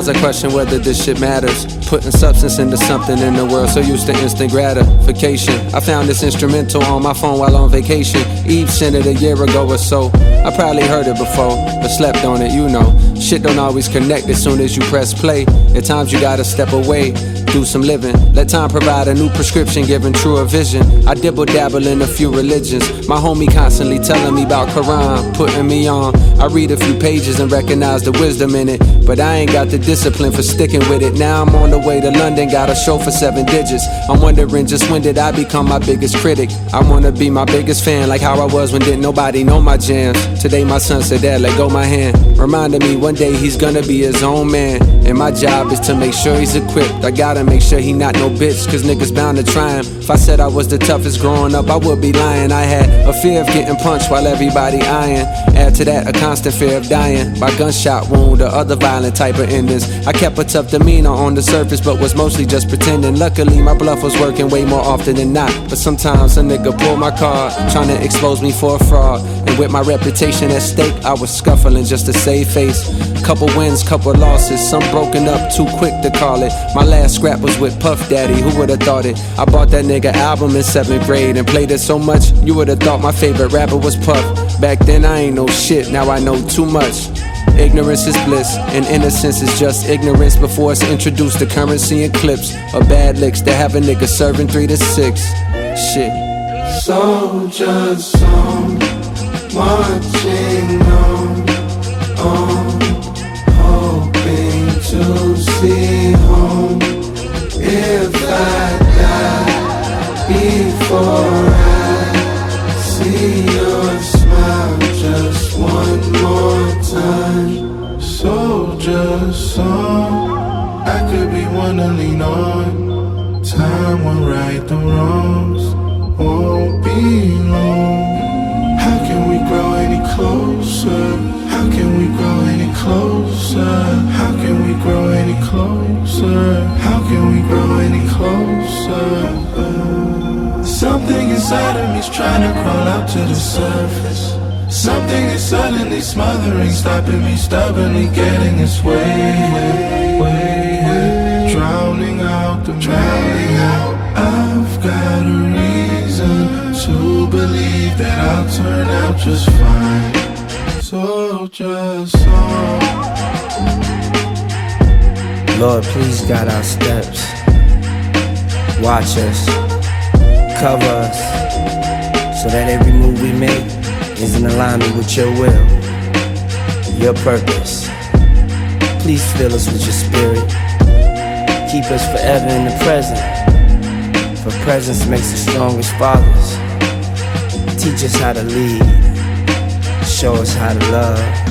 I question whether this shit matters. Putting substance into something in the world so used to instant gratification. I found this instrumental on my phone while on vacation. Eve sent it a year ago or so. I probably heard it before, but slept on it, you know. Shit don't always connect as soon as you press play. At times you gotta step away, do some living. Let time provide a new prescription, giving truer vision. I dibble dabble in a few religions. My homie constantly telling me about Quran, putting me on. I read a few pages and recognize the wisdom in it, but I ain't got the discipline for sticking with it. Now I'm on the way to London, got a show for 7 digits. I'm wondering just when did I become my biggest critic. I wanna be my biggest fan, like how I was when didn't nobody know my jams. Today my son said, "Dad, let go my hand," reminding me one day he's gonna be his own man. And my job is to make sure he's equipped. I gotta make sure he not no bitch, cause niggas bound to try him. If I said I was the toughest growing up, I would be lying. I had a fear of getting punched while everybody eyeing. Add to that a constant fear of dying by gunshot wound or other violent type of endings. I kept a tough demeanor on the surface, but was mostly just pretending. Luckily my bluff was working way more often than not, but sometimes a nigga pulled my card, trying to expose me for a fraud. And with my reputation at stake, I was scuffling just to save face. Couple wins, couple losses, some broken up, too quick to call it. My last scrap was with Puff Daddy, who would've thought it? I bought that nigga album in 7th grade and played it so much, you would've thought my favorite rapper was Puff. Back then I ain't know shit, now I know too much. Ignorance is bliss, and innocence is just ignorance before it's introduced to currency and clips or bad licks that have a nigga serving 3 to 6. Shit. Soldiers song, marching on, hoping to see home. If I die before I see your smile just one more time. Soldier song, I could be one to lean on. Time will right the wrongs, won't be long. How can we grow any closer? How can we grow any closer? How can we grow any closer? How can we grow any closer? Something inside of me's trying to crawl out to the surface. Something is suddenly smothering, stopping me stubbornly getting its way, drowning out the drowning out. I've got a reason to believe that I'll turn out just fine. Soldier song. Lord, please guide our steps. Watch us, cover us, so that every move we make is in alignment with your will, your purpose. Please fill us with your spirit. Keep us forever in the present, for presence makes us strongest fathers. Teach us how to lead, show us how to love.